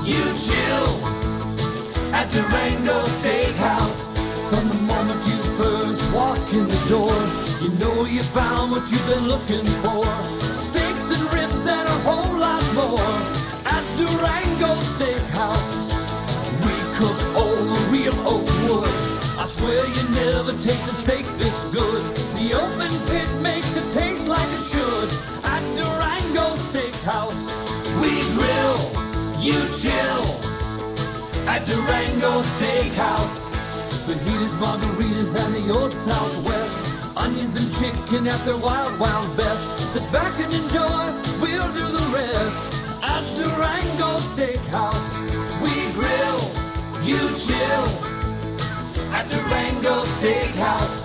you chill at Durango Steakhouse. From the moment you first walk in the door, you know you found what you've been looking for. Steaks and ribs and a whole lot more at Durango Steakhouse. We cook over real oak wood. I swear you never tasted steak this good. The open pit makes it taste like it should at Durango Steakhouse. We grill, you chill at Durango Steakhouse. Fajitas, margaritas, and the old Southwest. Onions and chicken at their wild, wild best. Sit back and enjoy, we'll do the rest at Durango Steakhouse. We grill, you chill at Durango Steakhouse.